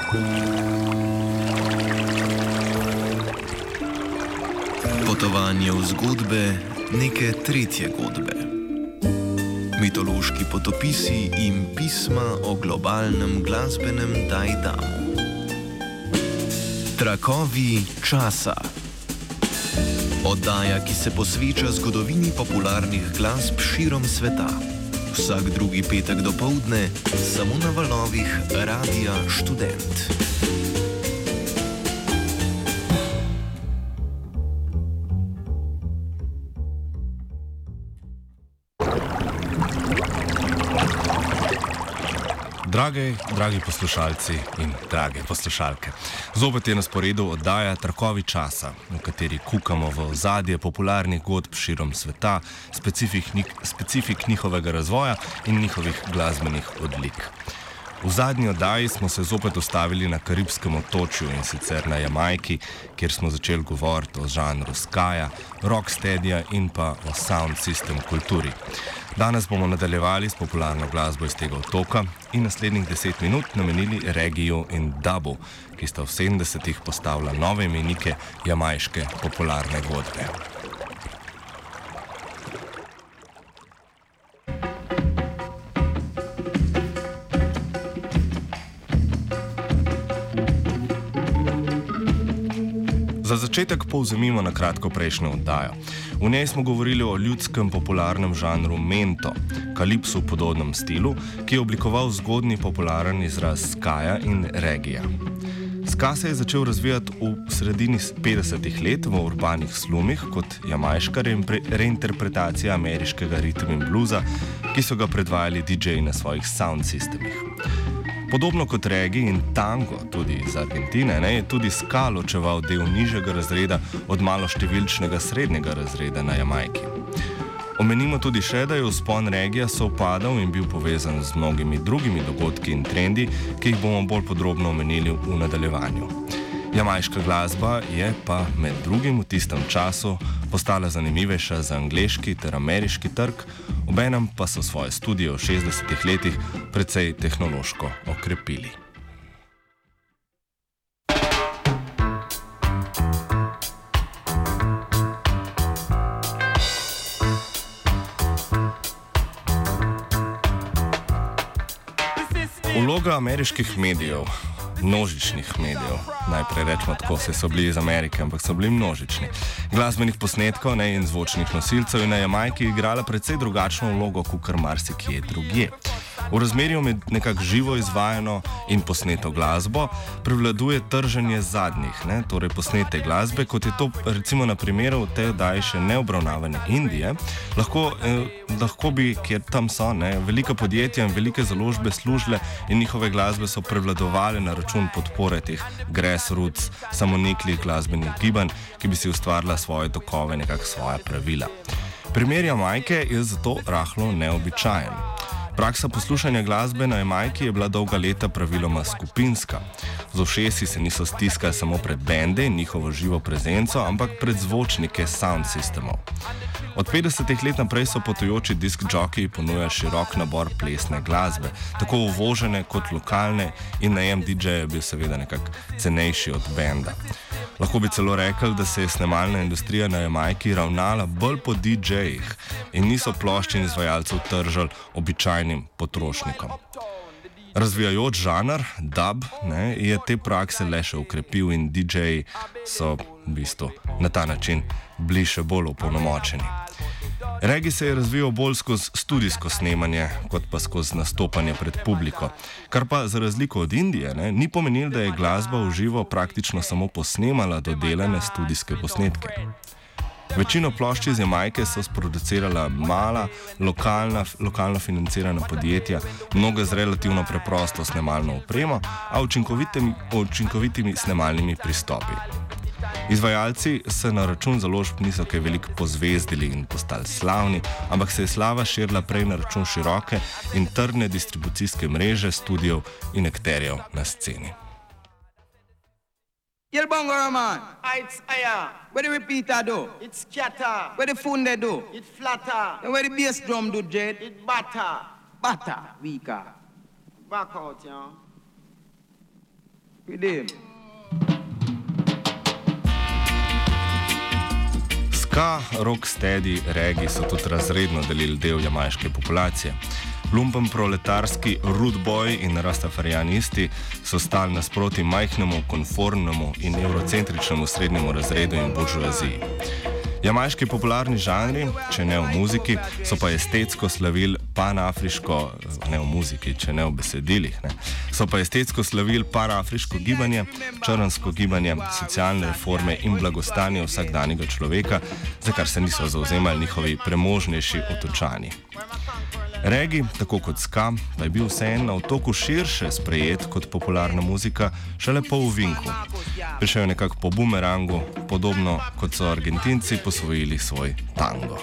Potovanje v zgodbe neke tretje godbe. Mitološki potopisi in pisma o globalnem glasbenem dajdamu. Trakovi časa. Oddaja, ki se posveča zgodovini popularnih glasb širom sveta. Vsak drugi petek dopoldne, samo na valovih Radia Študent. Dragi poslušalci in drage poslušalke, zopet je na sporedu oddaja Trakovi časa, v kateri kukamo v ozadje popularnih godb širom sveta, specifik njihovega razvoja in njihovih glasbenih odlik. V zadnji oddaji smo se zopet ustavili na Karibskem otočju, in sicer na Jamajki, kjer smo začeli govoriti o žanru skaja, rocksteadija in pa o sound system kulturi. Danes bomo nadaljevali s popularno glasbo iz tega otoka in naslednjih 10 minut namenili regiju in dubu, ki sta v 70-ih postavila nove imenike jamajške popularne godbe. Za začetek povzemimo na kratko prejšnjo oddajo. V njej smo govorili o ljudskem popularnem žanru mento, kalipsu v podobnem stilu, ki je oblikoval zgodnji popularen izraz skaja in regija. Ska se je začel razvijati v sredini 50-ih let v urbanih slumih kot jamajška reinterpretacija ameriškega ritem in bluza, ki so ga predvajali DJ-ji na svojih sound sistemih. Podobno kot reggae in tango, tudi iz Argentine, je tudi ska ločeval del nižjega razreda od maloštevilčnega srednjega razreda na Jamajki. Omenimo tudi še, da je vzpon reggae sovpadal in bil povezan z mnogimi drugimi dogodki in trendi, ki jih bomo bolj podrobno omenili v nadaljevanju. Jamajška glasba je pa med drugim v tistem času postala zanimivejša za angleški ter ameriški trg, obenem pa so svoje studije v 60-ih letih precej tehnološko okrepili. Vloga ameriških medijev, množičnih medijev, najprej rečemo tako, se so bili iz Amerike, ampak so bili množični, glasbenih posnetkov in zvočnih nosilcev in na Jamajki igrala precej drugačno vlogo kakor marsikje drugje. V razmerju med nekako živo izvajano in posneto glasbo prevladuje trženje zadnjih, torej posnete glasbe, kot je to recimo na primeru te oddaje še neobravnavane Indije. Lahko bi, kjer tam so, velika podjetja in velike založbe služile in njihove glasbe so prevladovale na račun podpore teh grassroots, samoniklih glasbenih gibanj, ki bi si ustvarila svoje tokove, nekako svoja pravila. Primer Jamajke je zato rahlo neobičajen. Praksa poslušanja glasbe na Jamajki je bila dolga leta praviloma skupinska. Z ušesi se niso stiskali samo pred bende in njihovo živo prezenco, ampak pred zvočnike sound sistemov. Od 50-ih let naprej so potujoči disk jockiji ponujali širok nabor plesne glasbe, tako uvožene kot lokalne, in najem DJ-ja je bil seveda nekako cenejši od benda. Lahko bi celo rekli, da se je snemalna industrija na Jamajki ravnala bolj po DJ-jih in niso plošč in izvajalcev tržali običajnim potrošnikom. Razvijajoč žanr, dub, je te prakse le še ukrepil in DJ-ji so v bistvu na ta način bili še bolj opolnomočeni. Reggae se je razvijal bolj skozi studijsko snemanje, kot pa skozi nastopanje pred publiko, kar pa za razliko od Indije ni pomenilo, da je glasba v živo praktično samo posnemala dodelane studijske posnetke. Večino plošč iz Jamajke so sproducirala mala, lokalno financirana podjetja, mnoga z relativno preprosto snemalno opremo, a učinkovitimi snemalnimi pristopi. Izvajalci se na račun založb niso kaj veliko pozvezdili in postali slavni, ampak se je slava širila prej na račun široke in trdne distribucijske mreže studijev in akterjev na sceni. Yel bongo man, it's higher. Where the repeater do? It's scatter. Where the funde do? It flatter. And where the bass drum do, Jed? It batter. Batter, weaker. Back out, yeah. with him. Ska, rocksteady, reggae so tudi razredno delili del jamajške populacije. Lumpen proletarski rude boy in rastafarijanisti so stali nasproti majhnemu, konformnemu in eurocentričnemu srednjemu razredu in buržoaziji. Jamajški popularni žanri, če ne v muziki, so pa estetsko slavili panafriško, ne v muziki, če ne v besedilih, so pa estetsko slavili panafriško gibanje, črnsko gibanje, socialne reforme in blagostanje vsakdanjega človeka, za kar se niso zauzemali njihovi premožnejši otočani. Reggae, tako kot ska, pa je bil vseeno na otoku širše sprejet kot popularna muzika šele po uvinku. Prišel je nekako po bumerangu, podobno kot so Argentinci posvojili svoj tango.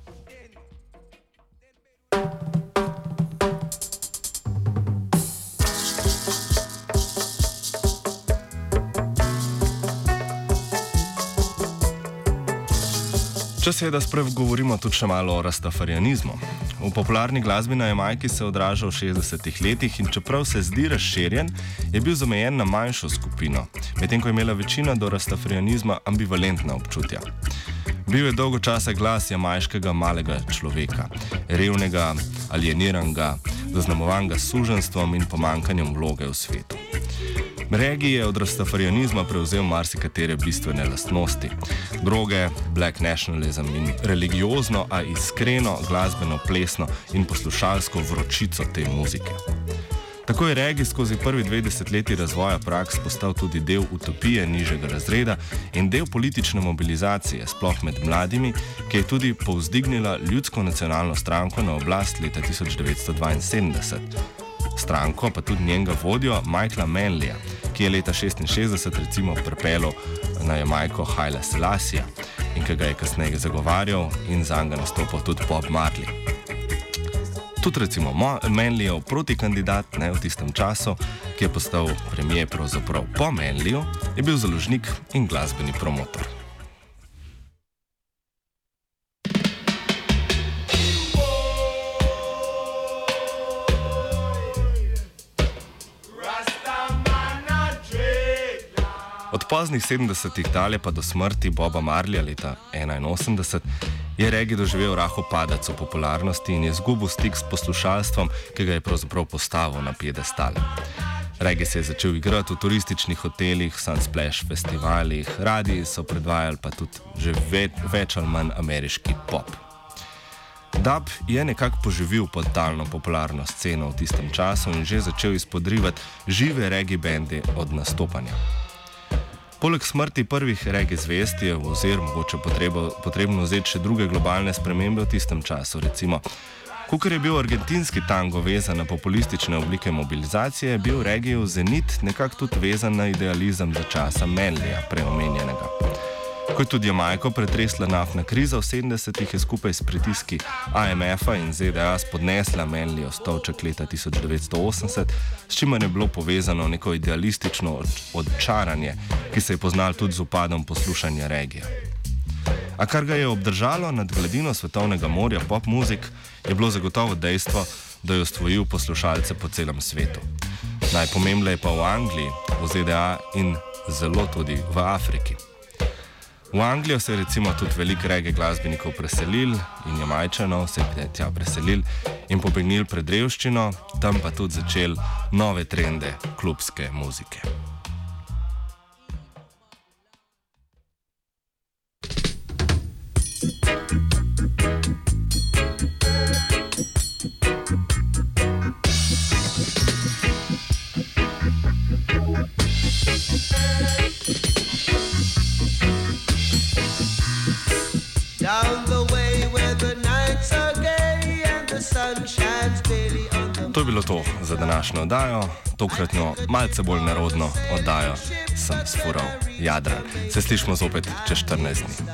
Čas je, da spregovorimo tudi še malo o rastafarijanizmu. V popularni glasbi na Jamajki se odraža v 60-ih letih in čeprav se zdi razširjen, je bil zamejen na manjšo skupino, medtem ko je imela večina do rastafarijanizma ambivalentna občutja. Bil je dolgo časa glas jamajškega malega človeka, revnega, alieniranega, zaznamovanega s suženjstvom in pomankanjem vloge v svetu. Reggae je od rastafarijanizma prevzel marsikatere bistvene lastnosti. Droge, black nationalism in religiozno, a iskreno, glasbeno, plesno in poslušalsko vročico te muzike. Tako je reggae skozi prvi 2 desetletji razvoja praks postal tudi del utopije nižjega razreda in del politične mobilizacije, sploh med mladimi, ki je tudi povzdignila ljudsko nacionalno stranko na oblast leta 1972. Stranko pa tudi njenega vodjo Michaela Manleya, ki je leta 1966 recimo pripeljal na Jamajko Haile Selassija in ki ga je kasneje zagovarjal in zanj nastopil tudi Bob Marley. Tudi recimo Manleyev protikandidat v tistem času, ki je postal premier pravzaprav po Manleyu, je bil založnik in glasbeni promotor. Od poznih 70-ih dalje pa do smrti Boba Marleya leta 1981 je reggae doživel rahel padec v popularnosti in je izgubil stik s poslušalstvom, ki ga je pravzaprav postavil na piedestal. Reggae se je začel igrati v turističnih hotelih, Sunsplash festivalih, radiji so predvajali pa tudi že več ali manj ameriški pop. Dub je nekako poživil podtalno popularno sceno v tistem času in že začel izpodrivati žive reggae bende od nastopanja. Poleg smrti prvih reggae zvezd je v ozir mogoče potrebno vzeti še druge globalne spremembe v tistem času. Recimo, kakor je bil argentinski tango vezan na populistične oblike mobilizacije, je bil reggae v zenit nekako tudi vezan na idealizem za časa Manleya, preomenjenega. Ko je tudi Jamajko pretresla naftna kriza v 70-ih, je skupaj s pritiski IMF-a in ZDA spodnesla Manleyev stolček leta 1980, s čimer je bilo povezano neko idealistično odčaranje, ki se je poznalo tudi z upadom poslušanja reggae. A kar ga je obdržalo nad gladino svetovnega morja pop muzik, je bilo zagotovo dejstvo, da je osvojil poslušalce po celem svetu. Najpomembneje pa v Angliji, v ZDA in zelo tudi v Afriki. V Anglijo se je recimo tudi veliko reggae glasbenikov preselil in Jamajčanov se je tja preselil in pobegnil pred revščino, tam pa tudi začel nove trende klubske muzike. To je bilo to za današnjo oddajo, tokratno malce bolj narodno oddajo sem sfural Jadran. Se slišimo zopet čez 14 dni.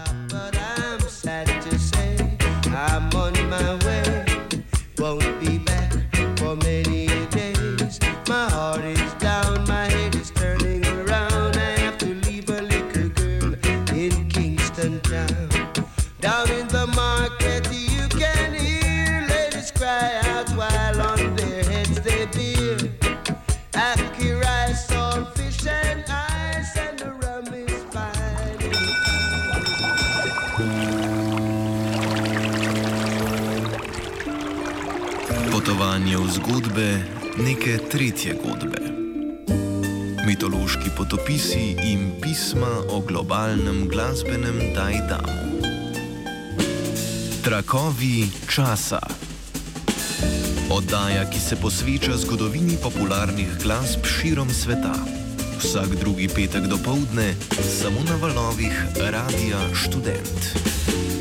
Down in the market you can hear ladies cry out while on their heads they bear. Ackee rice, all fish and Potovanje v zgodbe neke tretje godbe. Mitološki potopisi in pisma o globalnem glasbenem dajdamu. Trakovi časa. Oddaja, ki se posveča zgodovini popularnih glasb širom sveta. Vsak drugi petek dopoldne, samo na valovih Radia Študent.